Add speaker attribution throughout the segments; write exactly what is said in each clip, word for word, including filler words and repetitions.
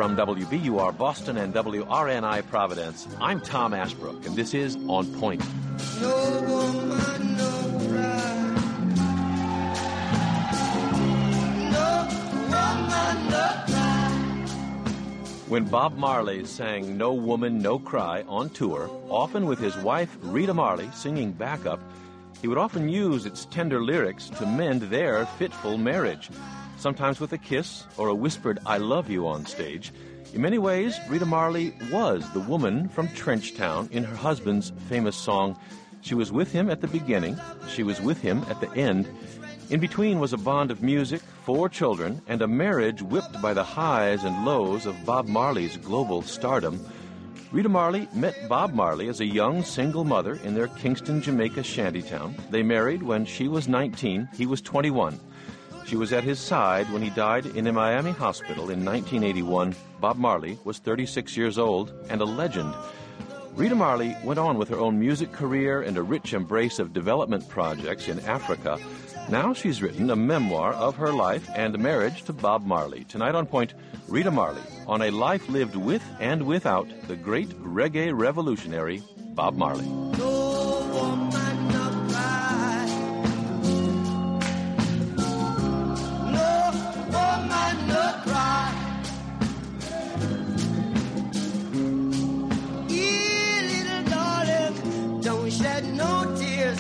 Speaker 1: From W B U R Boston and W R N I Providence, I'm Tom Ashbrook, and this is On Point.
Speaker 2: No woman, no cry. No woman, no cry.
Speaker 1: When Bob Marley sang No Woman, No Cry on tour, often with his wife Rita Marley singing backup, he would often use its tender lyrics to mend their fitful marriage, sometimes with a kiss or a whispered I love you on stage. In many ways, Rita Marley was the woman from Trenchtown in her husband's famous song. She was with him at the beginning, she was with him at the end. In between was a bond of music, four children, and a marriage whipped by the highs and lows of Bob Marley's global stardom. Rita Marley met Bob Marley as a young single mother in their Kingston, Jamaica shantytown. They married when she was nineteen, he was twenty-one. She was at his side when he died in a Miami hospital in nineteen eighty-one. Bob Marley was thirty-six years old and a legend. Rita Marley went on with her own music career and a rich embrace of development projects in Africa. Now she's written a memoir of her life and marriage to Bob Marley. Tonight on Point, Rita Marley on a life lived with and without the great reggae revolutionary Bob Marley.
Speaker 2: No woman, no cry. No woman, no cry. Yeah, little darling, don't shed no tears.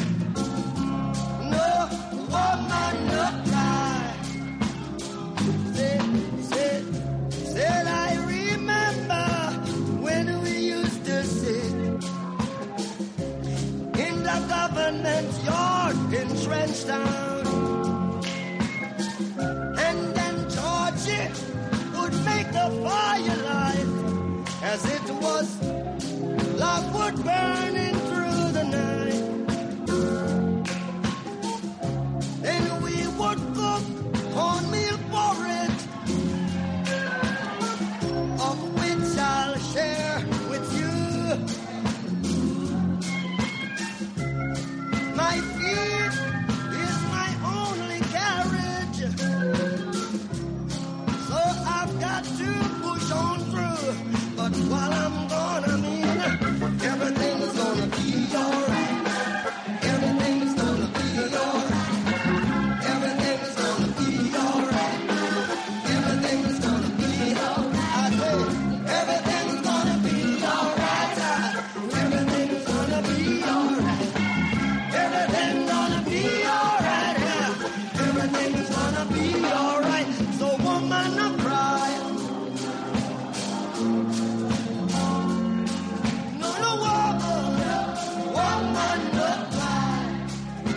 Speaker 2: No woman, no cry. Said, said, said I remember when we used to sit in the government yard in Trenchtown, and then Georgie would make the firelight as it was logwood burning through the night. Then we would cook cornmeal porridge, of which I'll share with you. My feet is my only carriage, so I've got to push on through. But while I'm gone, I mean, everything's gonna be alright. Everything's gonna be alright. Everything's gonna be alright. Everything's gonna be alright. I say, everything's gonna be alright. Everything's gonna be alright. Everything's gonna be alright. Everything's gonna be alright. So woman, no cry. No, no, woman, woman, no cry.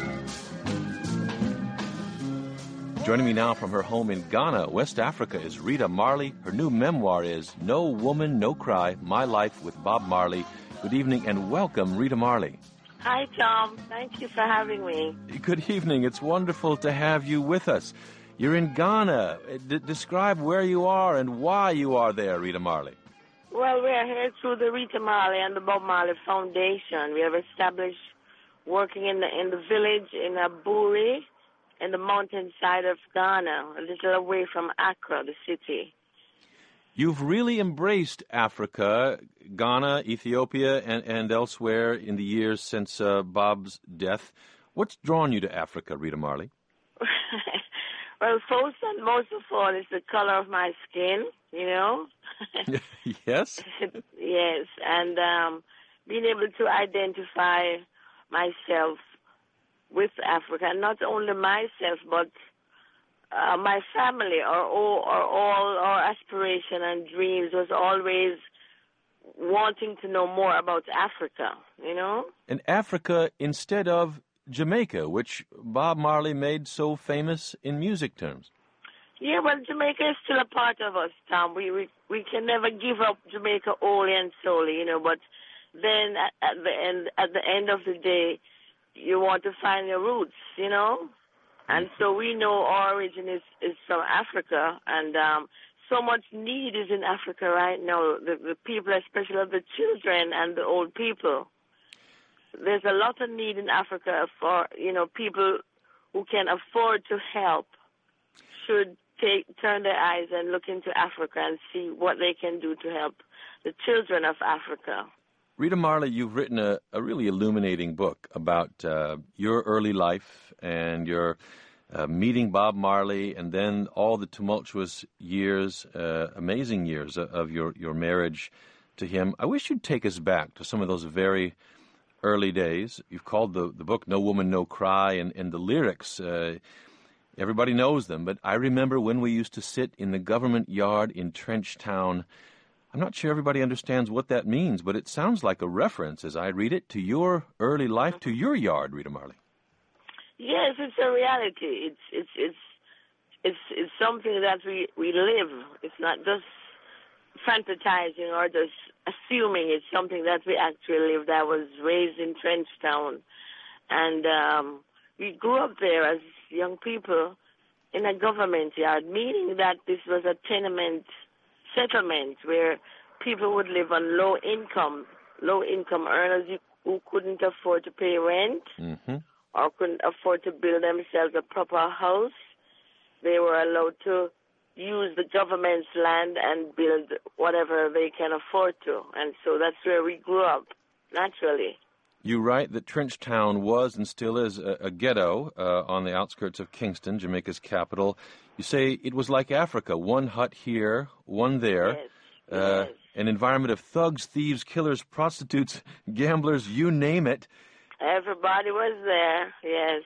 Speaker 1: Joining me now from her home in Ghana, West Africa, is Rita Marley. Her new memoir is No Woman, No Cry, My Life with Bob Marley. Good evening and welcome, Rita Marley.
Speaker 3: Hi, Tom. Thank you for having me.
Speaker 1: Good evening. It's wonderful to have you with us. You're in Ghana. D- describe where you are and why you are there, Rita Marley.
Speaker 3: Well, we are here through the Rita Marley and the Bob Marley Foundation. We have established working in the in the village in Aburi, in the mountainside of Ghana, a little away from Accra, the city.
Speaker 1: You've really embraced Africa, Ghana, Ethiopia, and, and elsewhere in the years since uh, Bob's death. What's drawn you to Africa, Rita Marley?
Speaker 3: Well, first and most of all, it's the color of my skin, you know.
Speaker 1: Yes?
Speaker 3: Yes, and um, being able to identify myself with Africa, and not only myself, but uh, my family, or all, or all our aspiration and dreams was always wanting to know more about Africa, you know?
Speaker 1: And Africa instead of Jamaica, which Bob Marley made so famous in music terms.
Speaker 3: Yeah, well, Jamaica is still a part of us, Tom. We we, we can never give up Jamaica wholly and solely, you know, but then at, at the end at the end of the day, you want to find your roots, you know? And so we know our origin is, is from Africa, and um, so much need is in Africa right now, the, the people, especially the children and the old people. There's a lot of need in Africa for, you know, people who can afford to help should take turn their eyes and look into Africa and see what they can do to help the children of Africa.
Speaker 1: Rita Marley, you've written a, a really illuminating book about uh, your early life and your uh, meeting Bob Marley, and then all the tumultuous years, uh, amazing years of, of your, your marriage to him. I wish you'd take us back to some of those very early days. You've called the, the book No Woman, No Cry, and, and the lyrics, uh, everybody knows them, but I remember when we used to sit in the government yard in Trenchtown. I'm not sure everybody understands what that means, but it sounds like a reference, as I read it, to your early life, to your yard, Rita Marley.
Speaker 3: Yes, it's a reality. It's it's it's it's it's something that we, we live. It's not just fantasizing or just assuming. It's something that we actually lived. I was raised in Trenchtown, and um, we grew up there as young people in a government yard, meaning that this was a tenement settlement where people would live on low income, low income earners who couldn't afford to pay rent
Speaker 1: Mm-hmm.
Speaker 3: or couldn't afford to build themselves a proper house. They were allowed to use the government's land and build whatever they can afford to. And so that's where we grew up, naturally.
Speaker 1: You write that Trenchtown was and still is a, a ghetto uh, on the outskirts of Kingston, Jamaica's capital. You say it was like Africa, one hut here, one there,
Speaker 3: Yes,
Speaker 1: uh,
Speaker 3: yes.
Speaker 1: an environment of thugs, thieves, killers, prostitutes, gamblers, you name it.
Speaker 3: Everybody was there, yes.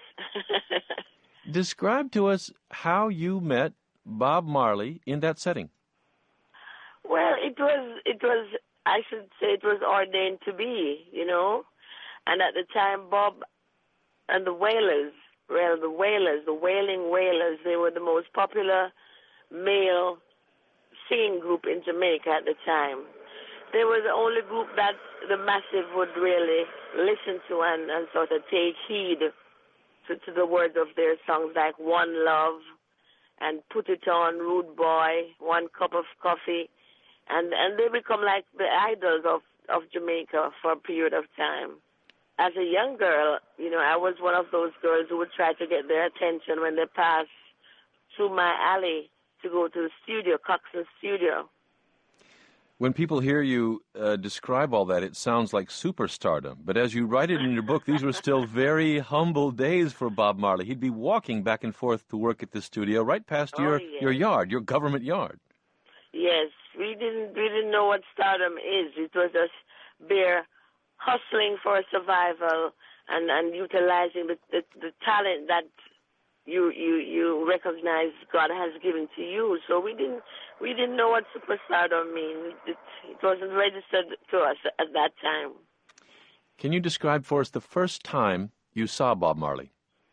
Speaker 1: Describe to us how you met Bob Marley in that setting.
Speaker 3: Well, it was, it was, I should say it was ordained to be, you know. And at the time, Bob and the Wailers, well, the Wailers, the Wailing Wailers, they were the most popular male singing group in Jamaica at the time. They were the only group that the massive would really listen to and, and sort of take heed to, to the words of their songs like One Love and Put It On, Rude Boy, One Cup of Coffee. And, and they become like the idols of, of Jamaica for a period of time. As a young girl, you know, I was one of those girls who would try to get their attention when they passed through my alley to go to the studio, Coxsone Studio.
Speaker 1: When people hear you uh, describe all that, it sounds like superstardom. But as you write it in your book, these were still very humble days for Bob Marley. He'd be walking back and forth to work at the studio right past
Speaker 3: Oh,
Speaker 1: your,
Speaker 3: yes.
Speaker 1: your yard, your government yard.
Speaker 3: Yes, we didn't we didn't know what stardom is. It was just bare hustling for survival and, and utilizing the, the, the talent that you you you recognize God has given to you. So we didn't we didn't know what superstardom means. It, it wasn't registered to us at that time.
Speaker 1: Can you describe for us the first time you saw Bob Marley?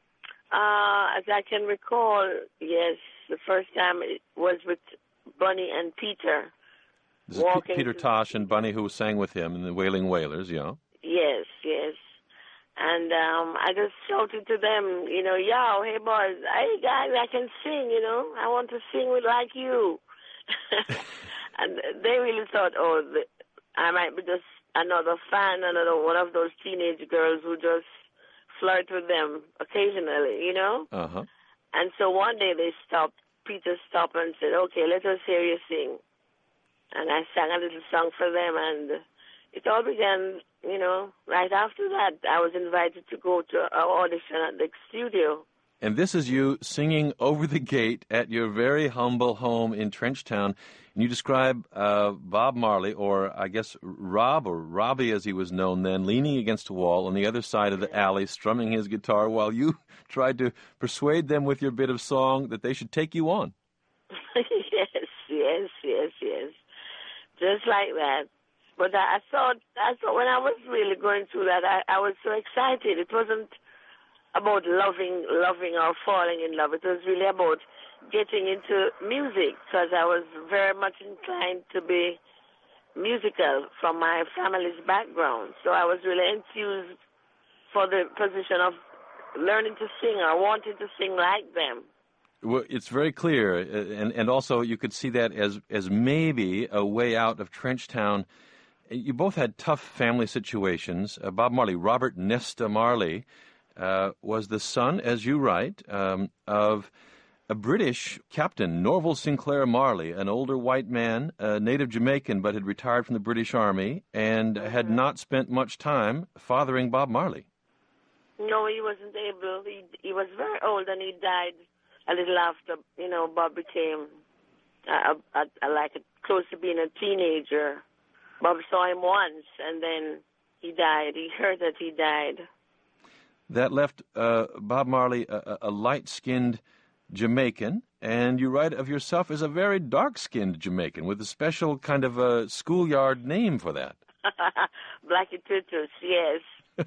Speaker 3: Uh, as I can recall, yes, the first time it was with Bunny and Peter.
Speaker 1: This is P- Peter Tosh and Bunny, who sang with him in the Wailing Wailers, yeah.
Speaker 3: Yes, yes. And um, I just shouted to them, you know, yo, hey, boys, hey, guys, I can sing, you know. I want to sing with like you. And they really thought, oh, the, I might be just another fan, another one of those teenage girls who just flirt with them occasionally, you know.
Speaker 1: Uh-huh.
Speaker 3: And so one day they stopped, Peter stopped and said, okay, let us hear you sing. And I sang a little song for them, and it all began, you know, right after that. I was invited to go to an audition at the studio.
Speaker 1: And this is you singing over the gate at your very humble home in Trenchtown. And you describe uh, Bob Marley, or I guess Rob, or Robbie as he was known then, leaning against a wall on the other side of the alley, strumming his guitar while you tried to persuade them with your bit of song that they should take you on.
Speaker 3: yes, yes, yes, yes. Just like that. But I, I thought, I thought when I was really going through that, I, I was so excited. It wasn't about loving, loving or falling in love. It was really about getting into music, because I was very much inclined to be musical from my family's background. So I was really enthused for the position of learning to sing or wanting to sing like them.
Speaker 1: Well, it's very clear, and, and also you could see that as, as maybe a way out of Trenchtown. You both had tough family situations. Uh, Bob Marley, Robert Nesta Marley, uh, was the son, as you write, um, of a British captain, Norval Sinclair Marley, an older white man, a native Jamaican, but had retired from the British Army and mm-hmm. had not spent much time fathering Bob Marley.
Speaker 3: No, he wasn't able. He, he was very old, and he died a little after, you know, Bob became uh, a, a, like a, close to being a teenager. Bob saw him once, and then he died. He heard that he died.
Speaker 1: That left uh, Bob Marley a, a light-skinned Jamaican, and you write of yourself as a very dark-skinned Jamaican with a special kind of a schoolyard name for that.
Speaker 3: Blackie Tutus, yes.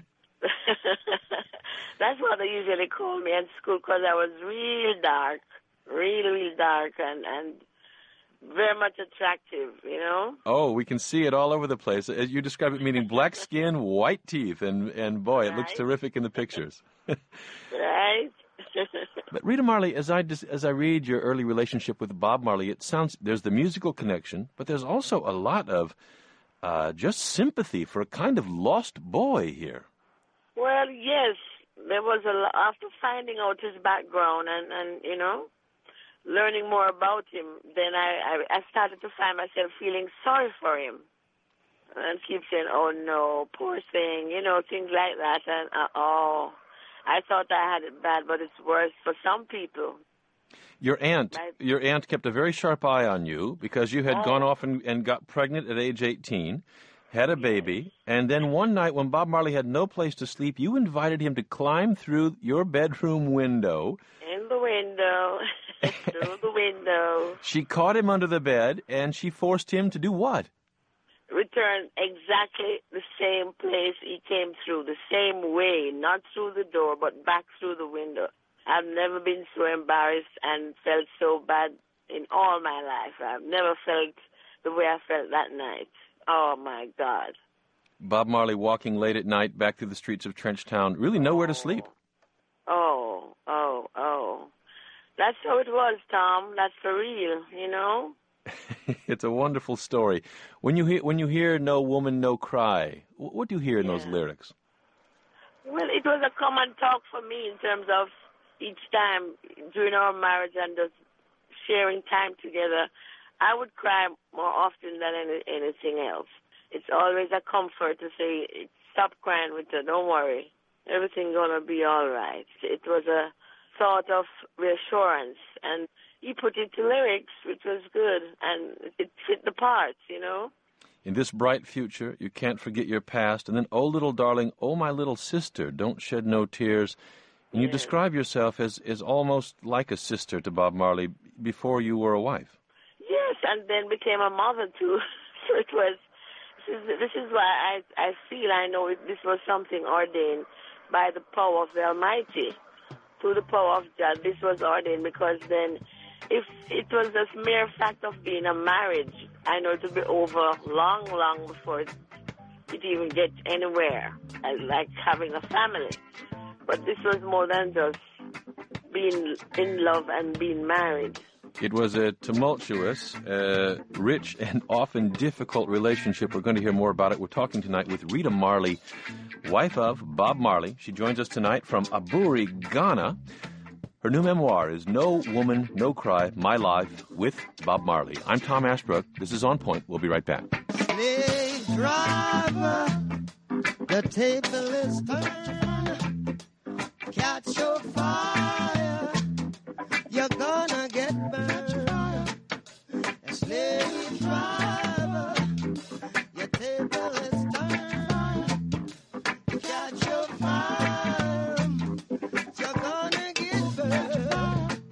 Speaker 3: That's what they usually call me at school because I was real dark, really, really dark, and, and very much attractive, you know?
Speaker 1: Oh, we can see it all over the place. You describe it meaning black skin, white teeth, and, and boy, right. It looks terrific in the pictures.
Speaker 3: Right?
Speaker 1: But Rita Marley, as I as I read your early relationship with Bob Marley, it sounds there's the musical connection, but there's also a lot of uh, just sympathy for a kind of lost boy here.
Speaker 3: Well, yes, there was a lot. After finding out his background and, and you know, learning more about him, then I, I, I started to find myself feeling sorry for him. And keep saying, oh, no, poor thing, you know, things like that. And, uh, oh, I thought I had it bad, but it's worse for some people.
Speaker 1: Your aunt, right? Your aunt kept a very sharp eye on you because you had oh. gone off and, and got pregnant at age eighteen. Had a baby, and then one night when Bob Marley had no place to sleep, you invited him to climb through your bedroom window.
Speaker 3: In the window, through the window.
Speaker 1: She caught him under the bed, and she forced him to do what?
Speaker 3: Return exactly the same place he came through, the same way, not through the door, but back through the window. I've never been so embarrassed and felt so bad in all my life. I've never felt the way I felt that night. Oh, my God.
Speaker 1: Bob Marley walking late at night back through the streets of Trenchtown, really nowhere
Speaker 3: oh.
Speaker 1: to sleep.
Speaker 3: Oh, oh, oh. That's how it was, Tom. That's for real, you know?
Speaker 1: It's a wonderful story. When you hear when you hear No Woman, No Cry, what do you hear in
Speaker 3: yeah.
Speaker 1: those lyrics?
Speaker 3: Well, it was a common talk for me in terms of each time during our marriage and just sharing time together. I would cry more often than any, anything else. It's always a comfort to say, stop crying with her, don't worry. Everything's going to be all right. It was a sort of reassurance. And he put it to lyrics, which was good, and it fit the parts, you know.
Speaker 1: In this bright future, you can't forget your past. And then, oh, little darling, oh, my little sister, don't shed no tears. And you
Speaker 3: yeah. describe
Speaker 1: yourself as, as almost like a sister to Bob Marley before you were a wife.
Speaker 3: Yes, and then became a mother, too. So it was, this is, this is why I, I feel I know it, this was something ordained by the power of the Almighty. Through the power of God, this was ordained because then if it was this mere fact of being a marriage, I know it would be over long, long before it, it even gets anywhere, like having a family. But this was more than just being in love and being married.
Speaker 1: It was a tumultuous, uh, rich, and often difficult relationship. We're going to hear more about it. We're talking tonight with Rita Marley, wife of Bob Marley. She joins us tonight from Aburi, Ghana. Her new memoir is No Woman, No Cry, My Life with Bob Marley. I'm Tom Ashbrook. This is On Point. We'll be right back.
Speaker 2: Slave driver, the table is turned. Catch your fire, you're gonna get burned. A slave driver, your table is turned. Catch your fire, you're gonna get burned.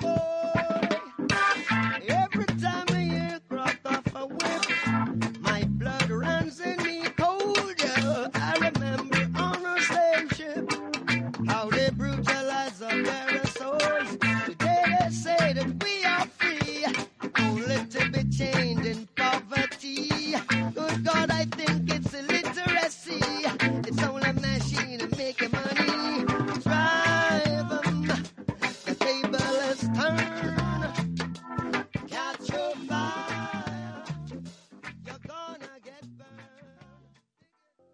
Speaker 2: Oh, every time I hear crack off a whip, my blood runs in me cold. Yeah. I remember on a slave ship how they brutalize our very souls. Today they say that we are free, only to be chained in poverty. Good God, I think it's illiteracy. It's only a machine to make money. Drive 'em, the table is turned. Catch your fire, you're gonna get burned.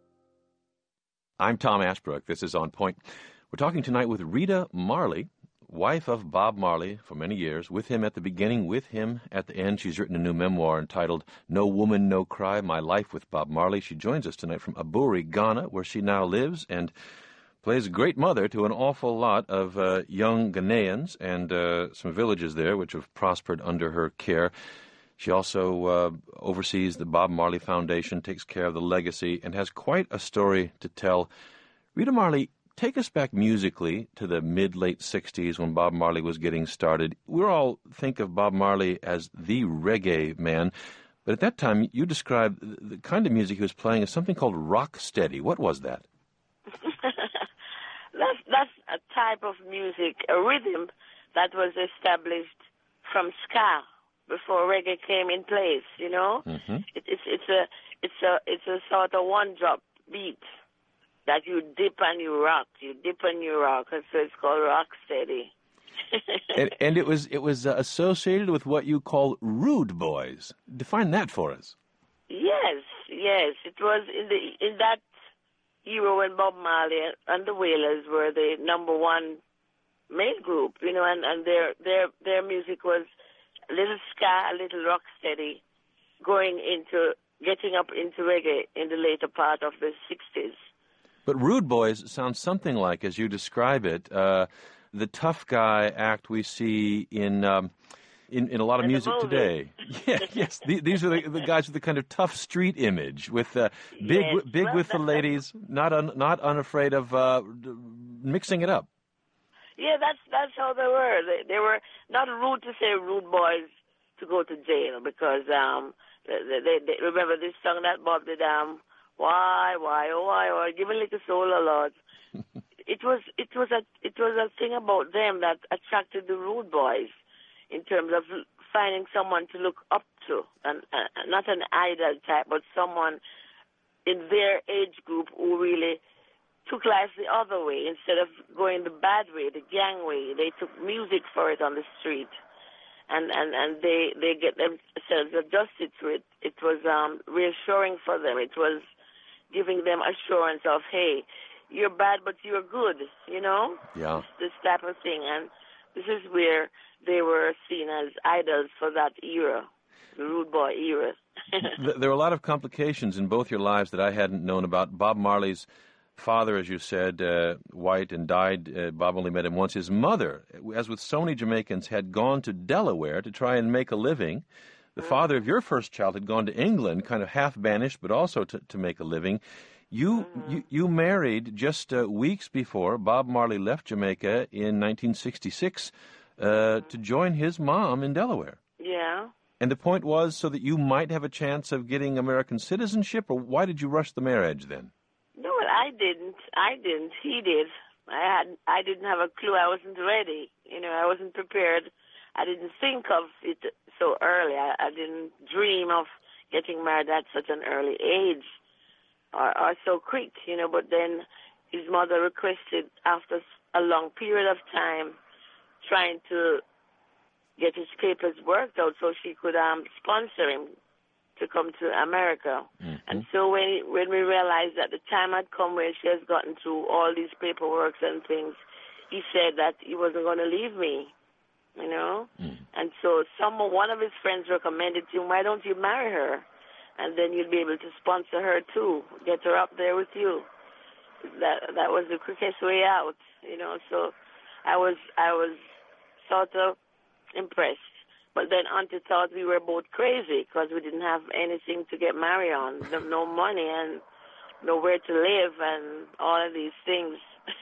Speaker 1: I'm Tom Ashbrook. This is On Point. We're talking tonight with Rita Marley, wife of Bob Marley for many years, with him at the beginning, with him at the end. She's written a new memoir entitled No Woman, No Cry, My Life with Bob Marley. She joins us tonight from Aburi, Ghana, where she now lives and plays a great mother to an awful lot of uh, young Ghanaians and uh, some villages there which have prospered under her care. She also uh, oversees the Bob Marley Foundation, takes care of the legacy, and has quite a story to tell. Rita Marley, take us back musically to the mid-late sixties when Bob Marley was getting started. We all think of Bob Marley as the reggae man, but at that time you described the kind of music he was playing as something called rock steady. What was that?
Speaker 3: that's, that's a type of music, a rhythm that was established from ska before reggae came in place, you know?
Speaker 1: Mm-hmm.
Speaker 3: It, it's, it's, a, it's, a, it's a sort of one-drop beat that you dip and you rock, you dip and you rock, and so it's called rock steady.
Speaker 1: and, and it was it was uh, associated with what you call rude boys. Define that for us.
Speaker 3: Yes, yes, it was in the in that era when Bob Marley and the Wailers were the number one male group, you know, and, and their their their music was a little ska, a little rock steady, going into getting up into reggae in the later part of the sixties.
Speaker 1: But Rude Boys sounds something like, as you describe it, uh, the tough guy act we see in um, in, in a lot of
Speaker 3: In the
Speaker 1: music
Speaker 3: movie.
Speaker 1: today. Yeah, yes, the, these are the, the guys with the kind of tough street image, with uh, big
Speaker 3: Yes,
Speaker 1: big
Speaker 3: well,
Speaker 1: with the
Speaker 3: that-
Speaker 1: ladies, not un, not unafraid of uh, d- mixing it up.
Speaker 3: Yeah, that's that's how they were. They, they were not rude to say rude boys to go to jail because um, they, they, they remember this song that Bob did. Um, why, why, oh, why, why? Give a little soul, oh Lord. it was it was a it was a thing about them that attracted the rude boys in terms of finding someone to look up to, and uh, not an idol type, but someone in their age group who really took life the other way instead of going the bad way, the gang way. They took music for it on the street, and and and they they get themselves adjusted to it. It was um, reassuring for them. It was giving them assurance of, hey, you're bad, but you're good, you know?
Speaker 1: Yeah.
Speaker 3: This, this type of thing. And this is where they were seen as idols for that era, the rude boy era.
Speaker 1: Th- There were a lot of complications in both your lives that I hadn't known about. Bob Marley's father, as you said, uh, white and died. Uh, Bob only met him once. His mother, as with so many Jamaicans, had gone to Delaware to try and make a living. The father of your first child had gone to England, kind of half banished, but also to, to make a living. You,
Speaker 3: Mm-hmm.
Speaker 1: you you married just uh, weeks before Bob Marley left Jamaica in nineteen sixty-six uh,
Speaker 3: Mm-hmm.
Speaker 1: to join his mom in Delaware.
Speaker 3: Yeah.
Speaker 1: And the point was so that you might have a chance of getting American citizenship, or why did you rush the marriage then?
Speaker 3: No, well, I didn't. I didn't. He did. I had. I didn't have a clue. I wasn't ready. You know, I wasn't prepared. I didn't think of it so early. I, I didn't dream of getting married at such an early age or, or so quick, you know. But then his mother requested, after a long period of time, trying to get his papers worked out so she could um, sponsor him to come to America.
Speaker 1: Mm-hmm.
Speaker 3: And so when when we realized that the time had come where she has gotten through all these paperwork and things, he said that he wasn't going to leave me. You know,
Speaker 1: Mm.
Speaker 3: and so some one of his friends recommended to him, why don't you marry her, and then you'll be able to sponsor her too, get her up there with you. That that was the quickest way out, you know. So I was I was sort of impressed, but then Auntie thought we were both crazy because we didn't have anything to get married on, no, no money and nowhere to live and all of these things.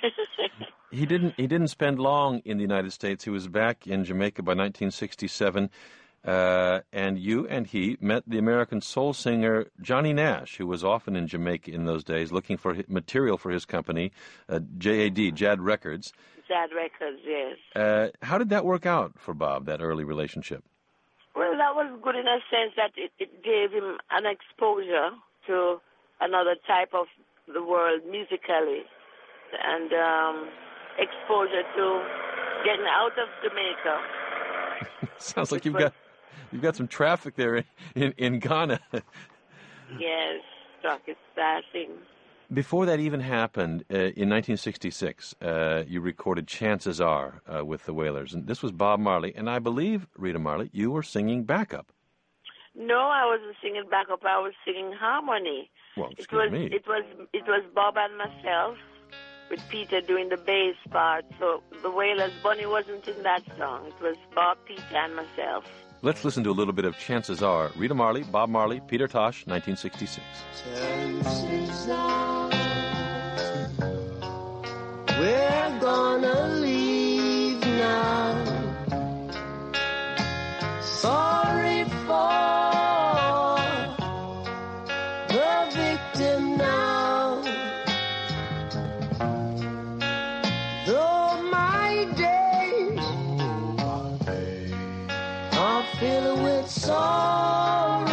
Speaker 1: He didn't. He didn't spend long in the United States. He was back in Jamaica by nineteen sixty-seven, uh, and you and he met the American soul singer Johnny Nash, who was often in Jamaica in those days, looking for hi- material for his company, uh, J A D, Jad Records.
Speaker 3: Sad records, yes.
Speaker 1: Uh, how did that work out for Bob? That early relationship.
Speaker 3: Well, that was good in a sense that it, it gave him an exposure to another type of the world musically, and um, exposure to getting out of Jamaica.
Speaker 1: Sounds like
Speaker 3: Which
Speaker 1: you've
Speaker 3: was-
Speaker 1: got you've got some traffic there in in, in Ghana.
Speaker 3: Yes, truck is passing.
Speaker 1: Before that even happened, uh, in nineteen sixty-six, uh, you recorded Chances Are uh, with the Wailers. And this was Bob Marley. And I believe, Rita Marley, you were singing backup.
Speaker 3: No, I wasn't singing backup. I was singing harmony.
Speaker 1: Well, excuse
Speaker 3: it was,
Speaker 1: me.
Speaker 3: It was, it was Bob and myself, with Peter doing the bass part. So the Wailers, Bunny wasn't in that song. It was Bob, Peter, and myself.
Speaker 1: Let's listen to a little bit of Chances Are. Rita Marley, Bob Marley, Peter Tosh, nineteen sixty-six.
Speaker 2: Chances are we're gonna leave now. Sorry for the victim now. Though my days are filled with sorrow,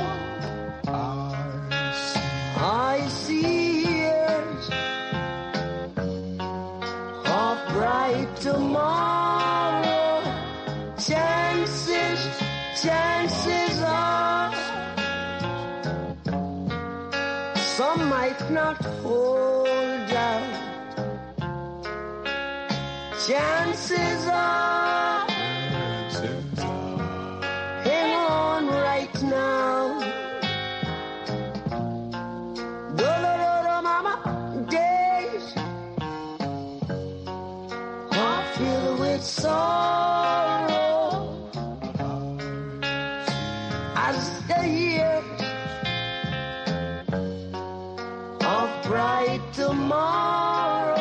Speaker 2: I see years of bright tomorrow. Chances, chances are some might not hold out. Chances are, hang on right now. Do-do-do-do, mama, days are filled with sorrow as the years of bright tomorrow.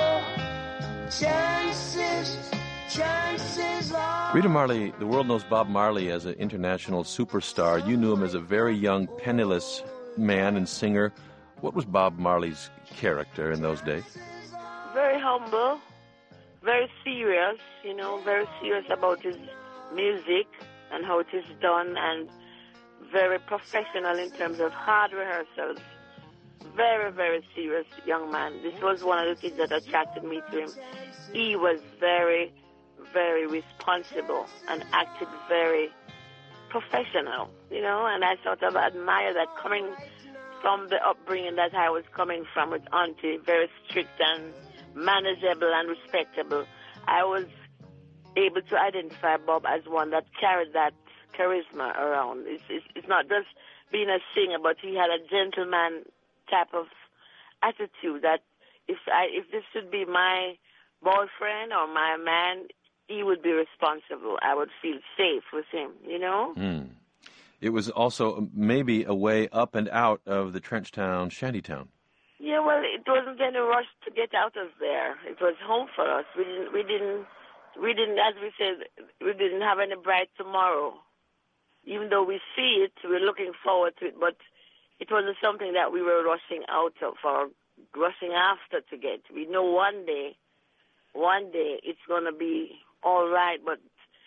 Speaker 2: Chances, chances are.
Speaker 1: Rita Marley, the world knows Bob Marley as an international superstar. You knew him as a very young, penniless man and singer. What was Bob Marley's character in those days?
Speaker 3: Very humble, very serious, you know, very serious about his music and how it is done, and very professional in terms of hard rehearsals. Very, very serious young man. This was one of the things that attracted me to him. He was very, very responsible and acted very professional, you know, and I sort of admire that coming from the upbringing that I was coming from with Auntie, very strict and manageable and respectable. I was able to identify Bob as one that carried that charisma around. It's, it's, it's not just being a singer, but he had a gentleman type of attitude that if I if this should be my boyfriend or my man, he would be responsible. I would feel safe with him, you know?
Speaker 1: Mm. It was also maybe a way up and out of the trench town, shantytown.
Speaker 3: Yeah, well, it wasn't any rush to get out of there. It was home for us. We didn't, we didn't, we didn't, as we said, we didn't have any bright tomorrow. Even though we see it, we're looking forward to it, but it wasn't something that we were rushing out of or rushing after to get. We know one day, one day it's going to be all right. But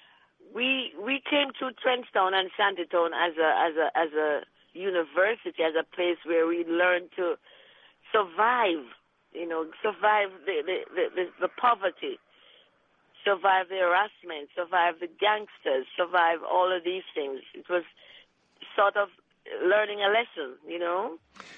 Speaker 3: we we came to Trenchtown and Shantytown as a as a as a university, as a place where we learned to survive. You know, survive the the the, the, the poverty, survive the harassment, survive the gangsters, survive all of these things. It was sort of learning a lesson, you know.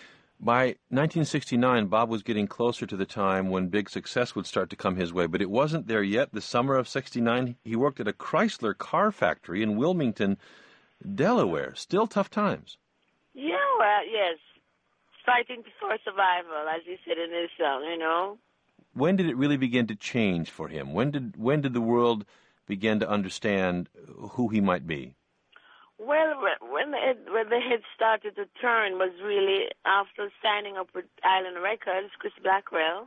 Speaker 1: By nineteen sixty-nine, Bob was getting closer to the time when big success would start to come his way, but it wasn't there yet. The summer of sixty-nine, he worked at a Chrysler car factory in Wilmington, Delaware. Still tough times.
Speaker 3: Yeah, well, yes. Fighting for survival, as you said in this song, you know.
Speaker 1: When did it really begin to change for him? When did when did the world begin to understand who he might be?
Speaker 3: Well, when the, when the head started to turn was really after signing up with Island Records, Chris Blackwell,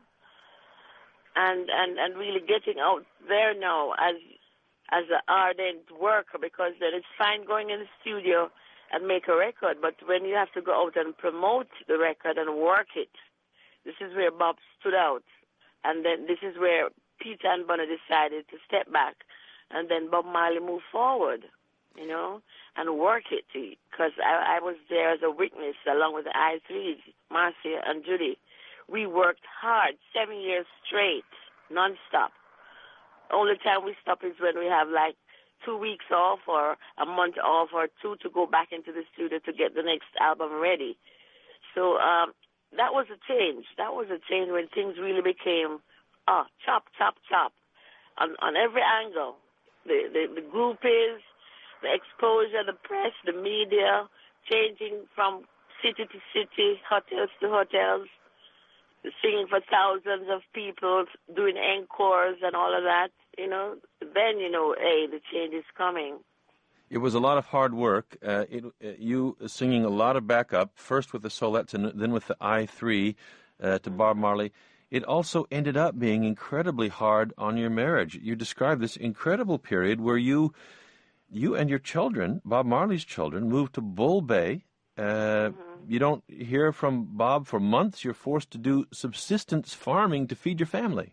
Speaker 3: and, and, and really getting out there now as as an ardent worker, because then it's fine going in the studio and make a record, but when you have to go out and promote the record and work it, this is where Bob stood out. And then this is where Peter and Bunny decided to step back, and then Bob Marley moved forward, you know, and work it, because I, I was there as a witness along with the I threes, Marcia and Judy. We worked hard, seven years straight, nonstop. Only time we stop is when we have like two weeks off or a month off or two to go back into the studio to get the next album ready. So um, that was a change. That was a change when things really became, ah, chop, chop, chop, on, on every angle. The, the, the groupies, the exposure, the press, the media, changing from city to city, hotels to hotels, singing for thousands of people, doing encores and all of that, you know. Then, you know, hey, the change is coming.
Speaker 1: It was a lot of hard work. Uh, it, uh, you singing a lot of backup, first with the Solettes and then with the I three uh, to Bob Marley. It also ended up being incredibly hard on your marriage. You described this incredible period where you you and your children, Bob Marley's children, moved to Bull Bay. Uh, mm-hmm. You don't hear from Bob for months. You're forced to do subsistence farming to feed your family.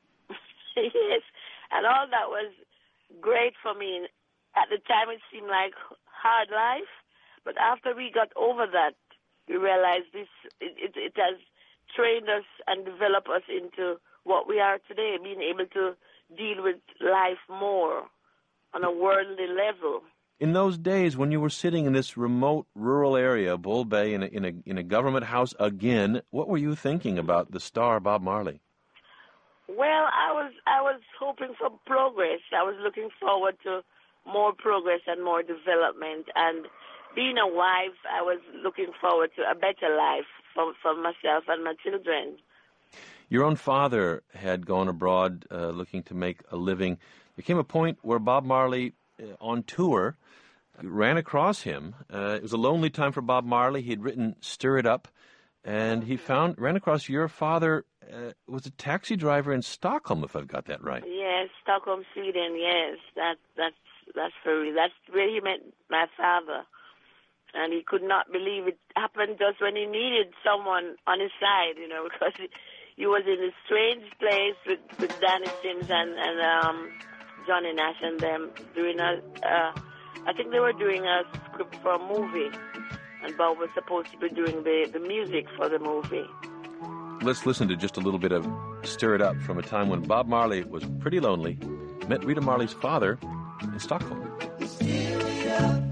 Speaker 3: Yes, and all that was great for me. At the time, it seemed like hard life, but after we got over that, we realized this it, it, it has trained us and developed us into what we are today, being able to deal with life more on a worldly level.
Speaker 1: In those days, when you were sitting in this remote rural area, Bull Bay, in a, in a, in a government house again, what were you thinking about the star Bob Marley?
Speaker 3: Well, I was I was hoping for progress. I was looking forward to more progress and more development. And being a wife, I was looking forward to a better life for, for myself and my children.
Speaker 1: Your own father had gone abroad uh, looking to make a living. There came a point where Bob Marley, uh, on tour, ran across him. Uh, it was a lonely time for Bob Marley. He had written Stir It Up, and he found ran across your father uh, was a taxi driver in Stockholm, if I've got that right.
Speaker 3: Yes, Stockholm, Sweden, yes. That, that's, that's, for real. That's where he met my father. And he could not believe it happened just when he needed someone on his side, you know, because he, he was in a strange place with, with Danny Sims and, and um, Johnny Nash and them doing a, uh, I think they were doing a script for a movie, and Bob was supposed to be doing the, the music for the movie.
Speaker 1: Let's listen to just a little bit of Stir It Up from a time when Bob Marley was pretty lonely, met Rita Marley's father in Stockholm.
Speaker 2: Stir it up.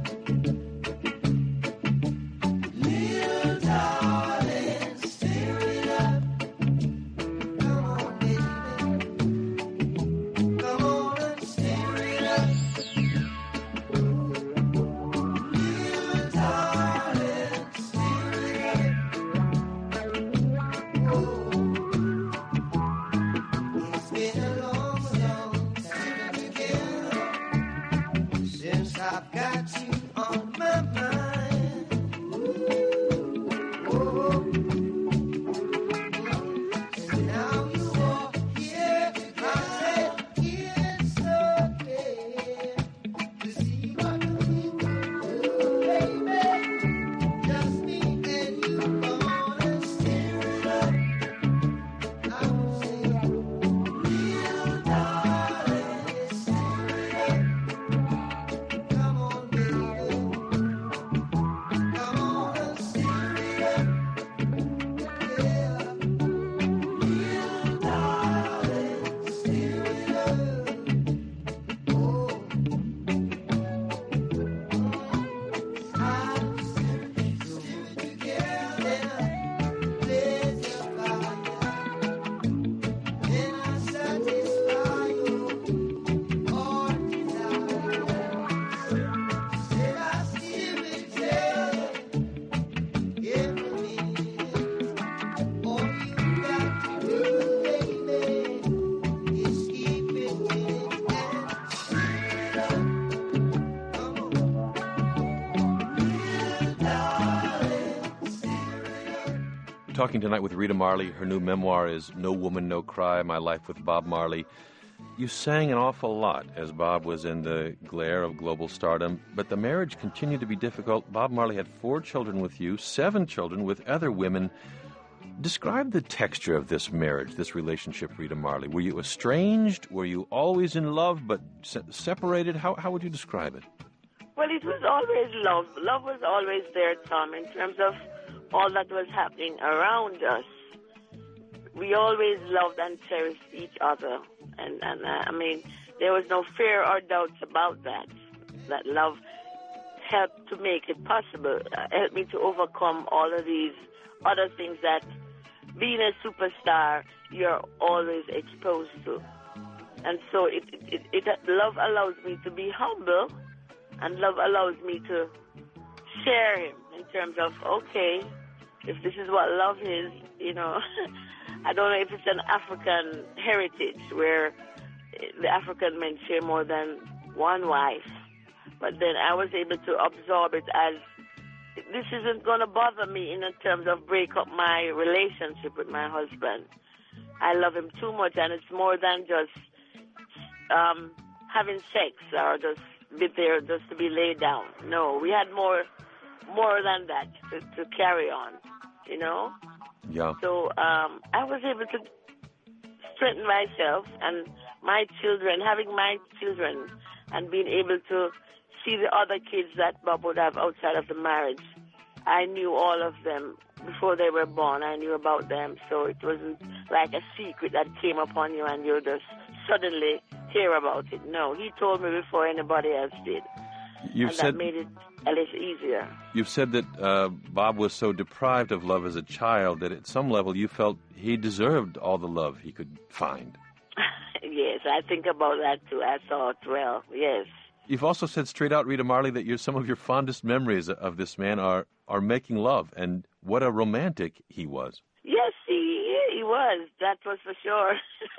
Speaker 2: I've got you on my mind. Ooh, oh, and now you are here. I said it's okay to see what we do, baby. Just me and you gonna stir it up. I will say, real darling, stir it up.
Speaker 1: Talking tonight with Rita Marley. Her new memoir is No Woman, No Cry, My Life with Bob Marley. You sang an awful lot as Bob was in the glare of global stardom, but the marriage continued to be difficult. Bob Marley had four children with you, seven children with other women. Describe the texture of this marriage, this relationship, Rita Marley. Were you estranged? Were you always in love but se- separated? How, how would you describe it?
Speaker 3: Well, it was always love. Love was always there, Tom, in terms of all that was happening around us. We always loved and cherished each other. And, and uh, I mean, there was no fear or doubts about that. That love helped to make it possible, uh, helped me to overcome all of these other things that being a superstar you're always exposed to. And so it, it, it, it love allows me to be humble, and love allows me to share him in terms of, okay, if this is what love is, you know, I don't know if it's an African heritage where the African men share more than one wife. But then I was able to absorb it as this isn't going to bother me in terms of break up my relationship with my husband. I love him too much, and it's more than just um, having sex or just be there just to be laid down. No, we had more more than that to, to carry on, you know?
Speaker 1: Yeah.
Speaker 3: So um, I was able to strengthen myself and my children, having my children, and being able to see the other kids that Bob would have outside of the marriage. I knew all of them before they were born. I knew about them, so it wasn't like a secret that came upon you and you just suddenly hear about it. No, he told me before anybody else did.
Speaker 1: You've
Speaker 3: and
Speaker 1: said,
Speaker 3: that made it a little easier.
Speaker 1: You've said that uh, Bob was so deprived of love as a child that at some level you felt he deserved all the love he could find.
Speaker 3: Yes, I think about that too. I thought, well, yes.
Speaker 1: You've also said straight out, Rita Marley, that you're, some of your fondest memories of this man are, are making love, and what a romantic he was.
Speaker 3: Yes, he, he was. That was for sure.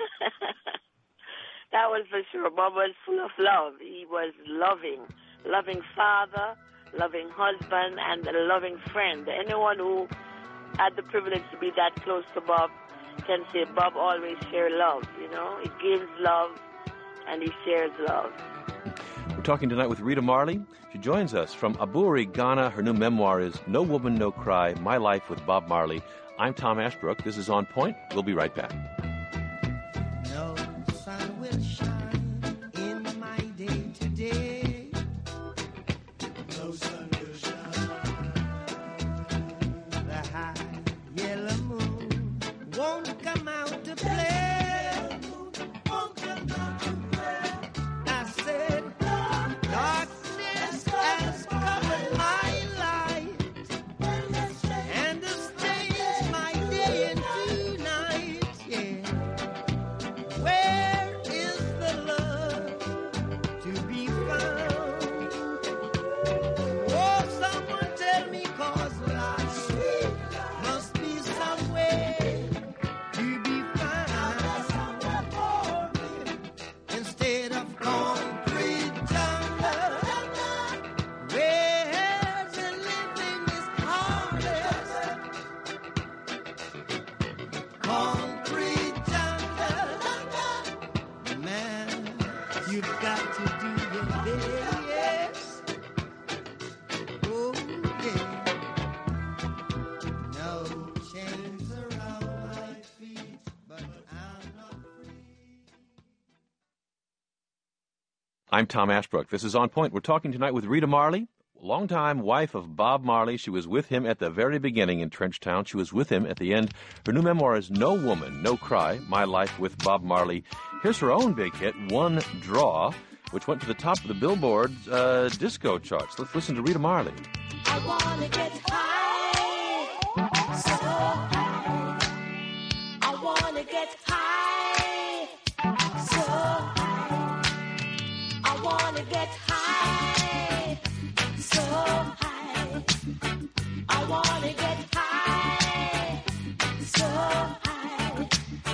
Speaker 3: That was for sure. Bob was full of love. He was loving, loving father, loving husband, and a loving friend. Anyone who had the privilege to be that close to Bob can say Bob always shared love, you know. He gives love, and he shares love.
Speaker 1: We're talking tonight with Rita Marley. She joins us from Aburi, Ghana. Her new memoir is No Woman, No Cry, My Life with Bob Marley. I'm Tom Ashbrook. This is On Point. We'll be right back.
Speaker 2: No sun will shine in my day today. No sun will shine. The high yellow moon won't come out to play.
Speaker 1: I'm Tom Ashbrook. This is On Point. We're talking tonight with Rita Marley, longtime wife of Bob Marley. She was with him at the very beginning in Trenchtown. She was with him at the end. Her new memoir is No Woman, No Cry, My Life with Bob Marley. Here's her own big hit, One Draw, which went to the top of the Billboard uh, disco charts. Let's listen to Rita Marley.
Speaker 4: I wanna get high, so high. I wanna get high, so high. I wanna get high, so high. I wanna get high, so high.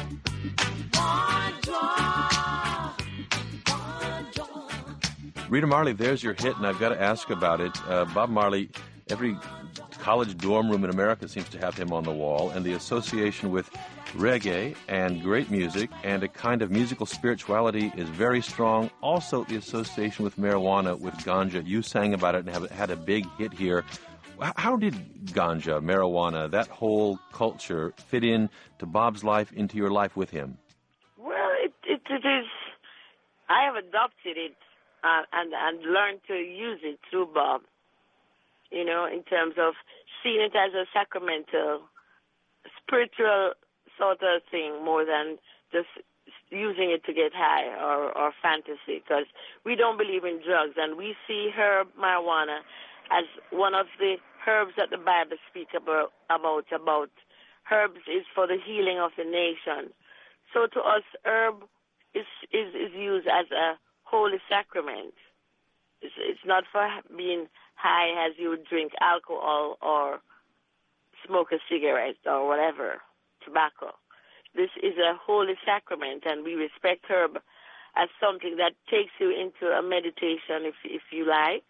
Speaker 4: One draw, one draw.
Speaker 1: Rita Marley, there's your hit, and I've got to ask about it. Uh, Bob Marley, every college dorm room in America seems to have him on the wall, and the association with reggae and great music and a kind of musical spirituality is very strong. Also, the association with marijuana, with ganja. You sang about it and have had a big hit here. How did ganja, marijuana, that whole culture fit in to Bob's life, into your life with him?
Speaker 3: Well, it, it, it is. I have adopted it uh, and, and learned to use it through Bob, you know, in terms of seeing it as a sacramental, spiritual sort of thing more than just using it to get high or, or fantasy, because we don't believe in drugs, and we see herb marijuana as one of the herbs that the Bible speaks about, about, about herbs is for the healing of the nation. So to us, herb is, is, is used as a holy sacrament. It's, it's not for being high as you would drink alcohol or smoke a cigarette or whatever, tobacco. This is a holy sacrament, and we respect herb as something that takes you into a meditation, if if you like.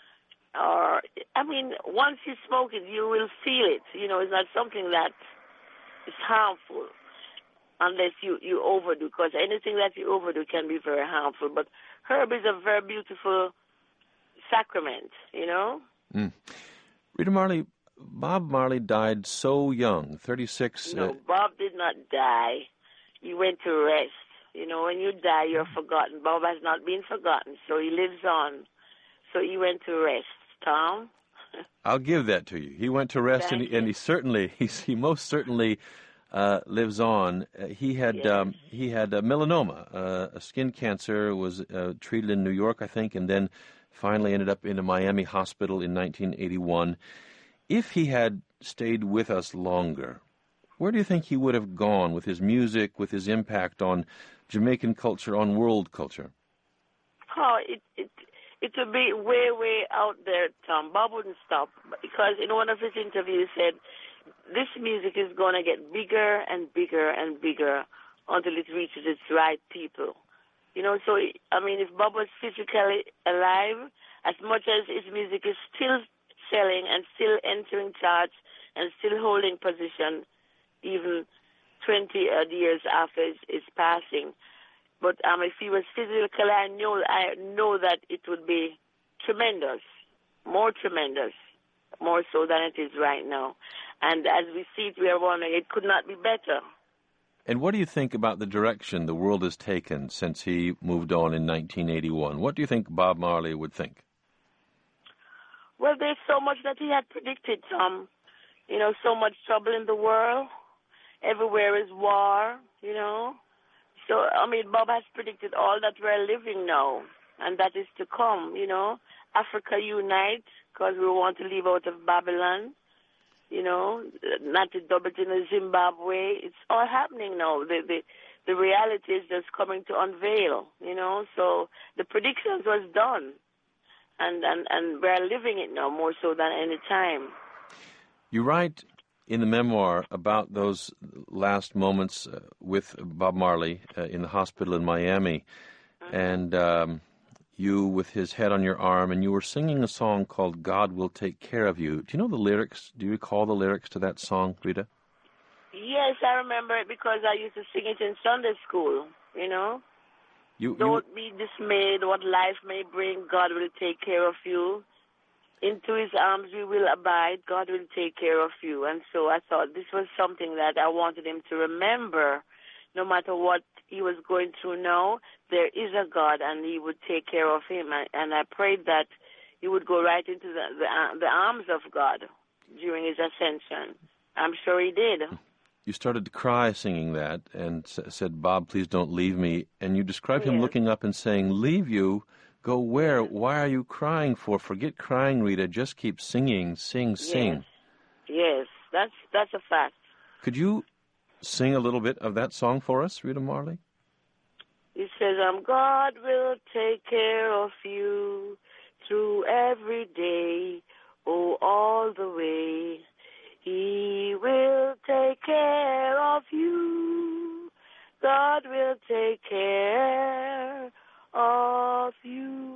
Speaker 3: Or, I mean, once you smoke it, you will feel it. You know, it's not something that is harmful unless you, you overdo, because anything that you overdo can be very harmful. But herb is a very beautiful sacrament, you know?
Speaker 1: Mm. Rita Marley, Bob Marley died so young, thirty-six.
Speaker 3: No,
Speaker 1: uh,
Speaker 3: Bob did not die. He went to rest. You know, when you die, you're forgotten. Bob has not been forgotten, so he lives on. So he went to rest, Tom.
Speaker 1: I'll give that to you. He went to rest, and
Speaker 3: Thank
Speaker 1: he, and
Speaker 3: you.
Speaker 1: he certainly, he's, he most certainly uh, lives on. Uh, he had
Speaker 3: Yes.
Speaker 1: um, he had uh, melanoma, uh, a skin cancer, was uh, treated in New York, I think, and then finally ended up in a Miami hospital in nineteen eighty-one. If he had stayed with us longer, where do you think he would have gone with his music, with his impact on Jamaican culture, on world culture?
Speaker 3: Oh, it, it, it would be way, way out there, Tom. Bob wouldn't stop, because in one of his interviews he said, this music is going to get bigger and bigger and bigger until it reaches its right people. You know, so, I mean, if Bob was physically alive, as much as his music is still selling and still entering charts and still holding position, even twenty odd years after his, his passing. But um, if he was physically, I know, I know that it would be tremendous, more tremendous, more so than it is right now. And as we see it, we are wondering, it could not be better.
Speaker 1: And what do you think about the direction the world has taken since he moved on in nineteen eighty-one? What do you think Bob Marley would think?
Speaker 3: Well, there's so much that he had predicted, Tom. You know, so much trouble in the world. Everywhere is war, you know. So, I mean, Bob has predicted all that we're living now, and that is to come, you know. Africa unite, because we want to leave out of Babylon, you know, not to double it in Zimbabwe. It's all happening now. The, the, the reality is just coming to unveil, you know. So the predictions was done, and, and, and we're living it now more so than any time.
Speaker 1: You write in the memoir about those last moments uh, with Bob Marley uh, in the hospital in Miami,
Speaker 3: Uh-huh.
Speaker 1: and um, you with his head on your arm, and you were singing a song called God Will Take Care of You. Do you know the lyrics? Do you recall the lyrics to that song, Rita?
Speaker 3: Yes, I remember it because I used to sing it in Sunday school, you know.
Speaker 1: You, you,
Speaker 3: Don't be dismayed what life may bring. God will take care of you. Into his arms we will abide. God will take care of you. And so I thought this was something that I wanted him to remember. No matter what he was going through now, there is a God, and he would take care of him. And I prayed that he would go right into the, the, the arms of God during his ascension. I'm sure he did.
Speaker 1: you started to cry singing that and s- said, Bob, please don't leave me. And you described him
Speaker 3: Yes.
Speaker 1: looking up and saying, leave you? Go where? Why are you crying for? Forget crying, Rita. Just keep singing. Sing, sing.
Speaker 3: Yes, yes, that's that's a fact.
Speaker 1: Could you sing a little bit of that song for us, Rita Marley?
Speaker 3: He says, um, God will take care of you through every day, oh, all the way. He will take care of you. God will take care of you.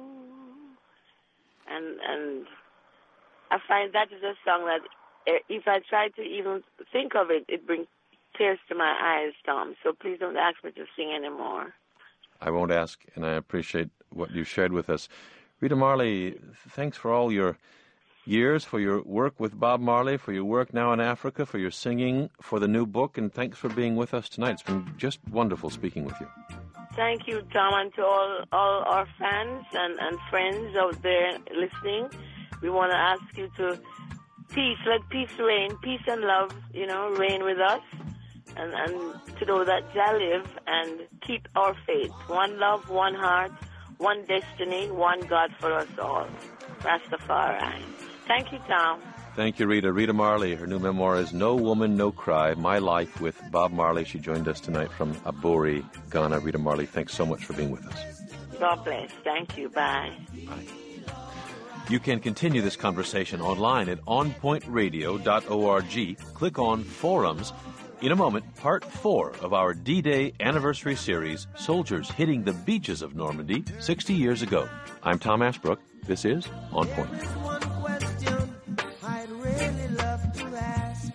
Speaker 3: And and I find that is a song that eh, if I try to even think of it, it brings tears to my eyes, Tom. So please don't ask me to sing anymore.
Speaker 1: I won't ask, and I appreciate what you shared with us. Rita Marley, thanks for all your years, for your work with Bob Marley, for your work now in Africa, for your singing, for the new book, and thanks for being with us tonight. It's been just wonderful speaking with you.
Speaker 3: Thank you, Tom, and to all, all our fans and, and friends out there listening. We want to ask you to peace, let peace reign, peace and love, you know, reign with us. And, and to know that Jah live and keep our faith. One love, one heart, one destiny, one God for us all. Rastafari. Thank you, Tom.
Speaker 1: Thank you, Rita. Rita Marley, her new memoir is No Woman, No Cry, My Life with Bob Marley. She joined us tonight from Aburi, Ghana. Rita Marley, thanks so much for being with us.
Speaker 3: God bless. Thank you. Bye.
Speaker 1: Bye. You can continue this conversation online at on point radio dot org. Click on Forums. In a moment, part four of our D-Day anniversary series, Soldiers Hitting the Beaches of Normandy sixty years ago. I'm Tom Ashbrook. This is On Point.
Speaker 2: There's one question I'd really love to ask.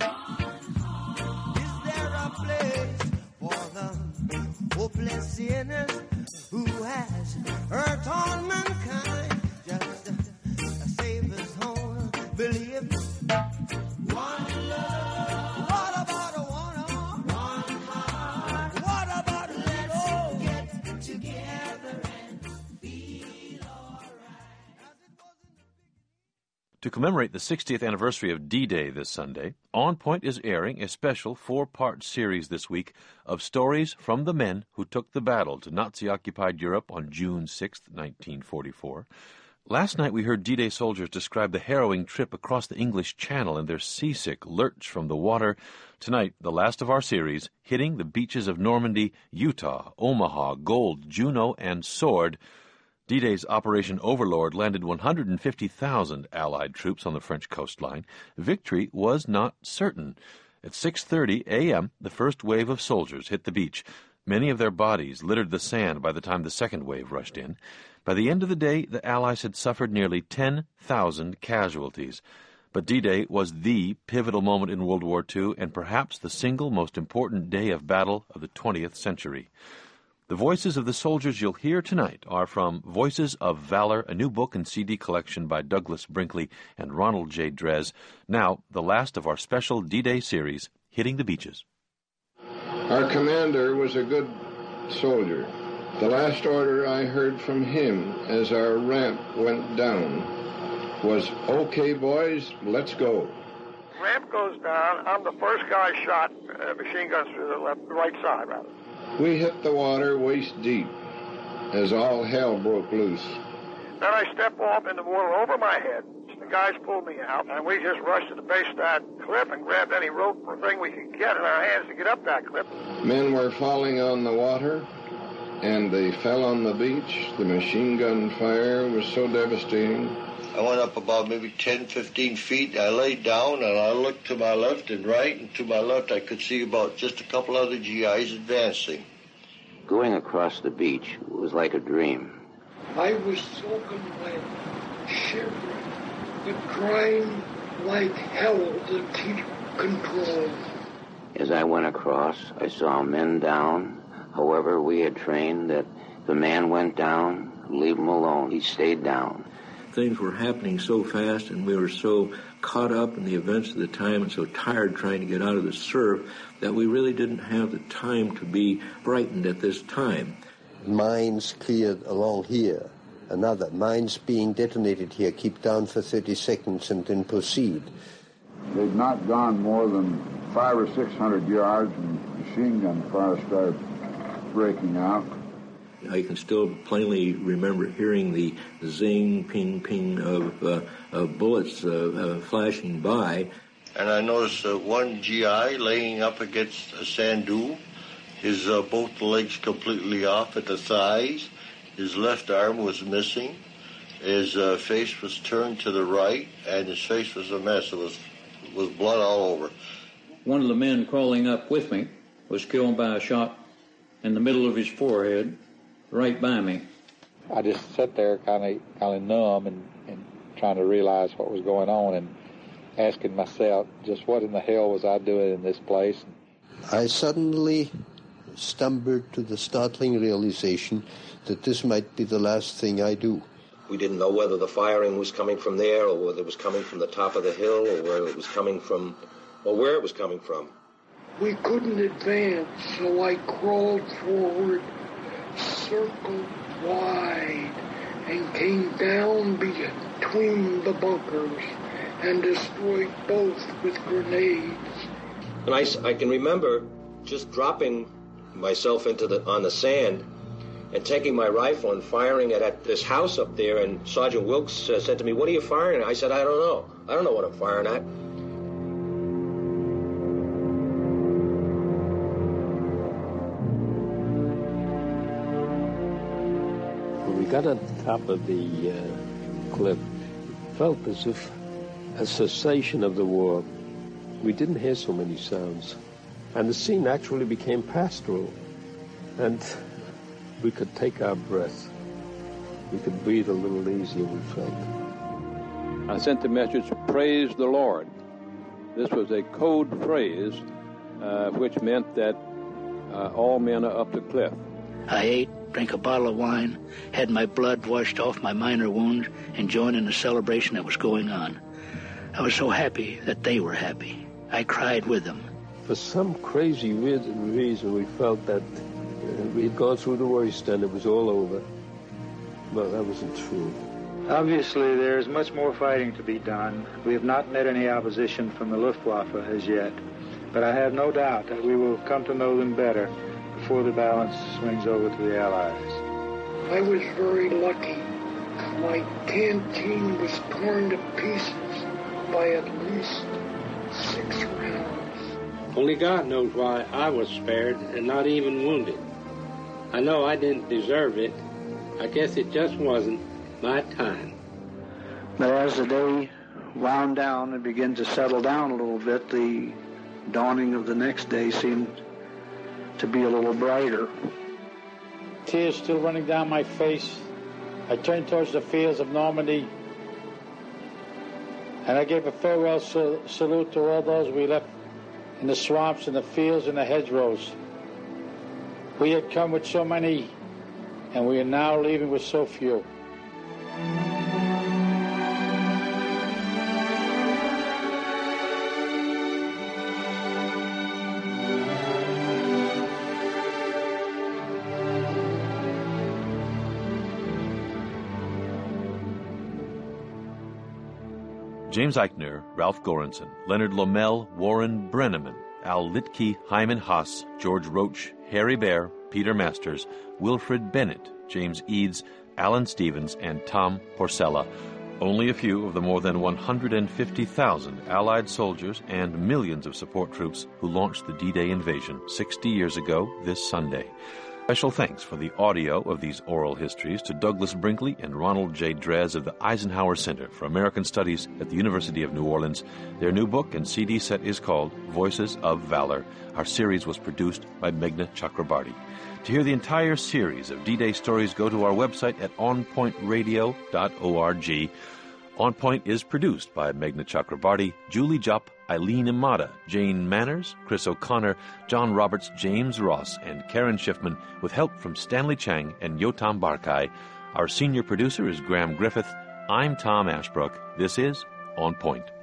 Speaker 2: Is there a place for the hopeless sinners who has hurt all mankind? Just a, a Savior's home, believe one love. What about a one, one heart? What about a let's get together and feel alright?
Speaker 1: To commemorate the sixtieth anniversary of D-Day this Sunday, On Point is airing a special four-part series this week of stories from the men who took the battle to Nazi-occupied Europe on June sixth, nineteen forty-four. Last night we heard D-Day soldiers describe the harrowing trip across the English Channel and their seasick lurch from the water. Tonight, the last of our series, hitting the beaches of Normandy, Utah, Omaha, Gold, Juno, and Sword. D-Day's Operation Overlord landed one hundred fifty thousand Allied troops on the French coastline. Victory was not certain. At six thirty a.m., the first wave of soldiers hit the beach. Many of their bodies littered the sand by the time the second wave rushed in. By the end of the day, the Allies had suffered nearly ten thousand casualties. But D-Day was the pivotal moment in World War Two and perhaps the single most important day of battle of the twentieth century. The voices of the soldiers you'll hear tonight are from Voices of Valor, a new book and C D collection by Douglas Brinkley and Ronald J. Drez. Now, the last of our special D-Day series, Hitting the Beaches.
Speaker 5: Our commander was a good soldier. The last order I heard from him as our ramp went down was, "Okay, boys, let's go."
Speaker 6: Ramp goes down. I'm the first guy shot. Uh, machine guns through the left, the right side, rather.
Speaker 5: We hit the water waist deep as all hell broke loose.
Speaker 6: Then I step off in the water over my head. The guys pulled me out, and we just rushed to the base of that cliff and grabbed any rope or thing we could get in our hands to get up that cliff.
Speaker 5: Men were falling on the water, and they fell on the beach. The machine gun fire was so devastating.
Speaker 7: I went up about maybe ten, fifteen feet. I laid down, and I looked to my left and right, and to my left I could see about just a couple other G Is advancing.
Speaker 8: Going across the beach was like a dream.
Speaker 9: I was soaking wet, shivering, but trying like hell to keep control.
Speaker 8: As I went across, I saw men down. However, we had trained that the man went down, leave him alone. He stayed down.
Speaker 10: Things were happening so fast, and we were so caught up in the events of the time and so tired trying to get out of the surf that we really didn't have the time to be frightened at this time.
Speaker 11: Mines cleared along here. Another. Mines being detonated here. Keep down for thirty seconds and then proceed.
Speaker 12: They'd not gone more than five or six hundred yards and machine gun fire started breaking out.
Speaker 10: I can still plainly remember hearing the zing, ping, ping of, uh, of bullets uh, uh, flashing by.
Speaker 7: And I noticed uh, one G I laying up against a sand dune. His uh, both legs completely off at the thighs. His left arm was missing. His uh, face was turned to the right, and his face was a mess. It was, was blood all over.
Speaker 13: One of the men crawling up with me was killed by a shot in the middle of his forehead, right by me.
Speaker 14: I just sat there kind of kind of numb and, and trying to realize what was going on and asking myself, just what in the hell was I doing in this place?
Speaker 11: I suddenly stumbled to the startling realization that this might be the last thing I do.
Speaker 15: We didn't know whether the firing was coming from there or whether it was coming from the top of the hill or whether it was coming from, or where it was coming from.
Speaker 9: We couldn't advance, so I crawled forward, circled wide, and came down between the bunkers and destroyed both with grenades.
Speaker 15: And I, I can remember just dropping myself into the on the sand and taking my rifle and firing it at this house up there. And Sergeant Wilkes uh, said to me, "What are you firing at?" I said, "I don't know. I don't know what I'm firing at."
Speaker 16: When we got on the top of the uh, cliff, it felt as if a cessation of the war. We didn't hear so many sounds. And the scene actually became pastoral. And we could take our breath. We could breathe a little easier, we felt.
Speaker 10: I sent the message, "Praise the Lord." This was a code phrase uh, which meant that uh, all men are up the cliff.
Speaker 17: I ate, drank a bottle of wine, had my blood washed off my minor wound, and joined in the celebration that was going on. I was so happy that they were happy. I cried with them.
Speaker 16: For some crazy reason, we felt that uh, we had gone through the worst and it was all over. Well, that wasn't true.
Speaker 18: Obviously, there is much more fighting to be done. We have not met any opposition from the Luftwaffe as yet, but I have no doubt that we will come to know them better before the balance swings over to the Allies.
Speaker 9: I was very lucky. My canteen was torn to pieces by at least six rounds.
Speaker 19: Only God knows why I was spared and not even wounded. I know I didn't deserve it. I guess it just wasn't my time.
Speaker 18: But as the day wound down and began to settle down a little bit, the dawning of the next day seemed to be a little brighter.
Speaker 20: Tears still running down my face. I turned towards the fields of Normandy, and I gave a farewell sal- salute to all those we left in the swamps, in the fields, and the hedgerows. We had come with so many, and we are now leaving with so few.
Speaker 1: James Eichner, Ralph Goranson, Leonard Lommel, Warren Brenneman, Al Litke, Hyman Haas, George Roach, Harry Bear, Peter Masters, Wilfred Bennett, James Eads, Alan Stevens, and Tom Porcella. Only a few of the more than one hundred fifty thousand Allied soldiers and millions of support troops who launched the D-Day invasion sixty years ago this Sunday. Special thanks for the audio of these oral histories to Douglas Brinkley and Ronald J. Drez of the Eisenhower Center for American Studies at the University of New Orleans. Their new book and C D set is called Voices of Valor. Our series was produced by Meghna Chakrabarti. To hear the entire series of D-Day stories, go to our website at on point radio dot org. On Point is produced by Meghna Chakrabarti, Julie Jupp, Eileen Imada, Jane Manners, Chris O'Connor, John Roberts, James Ross, and Karen Schiffman, with help from Stanley Chang and Yotam Barkai. Our senior producer is Graham Griffith. I'm Tom Ashbrook. This is On Point.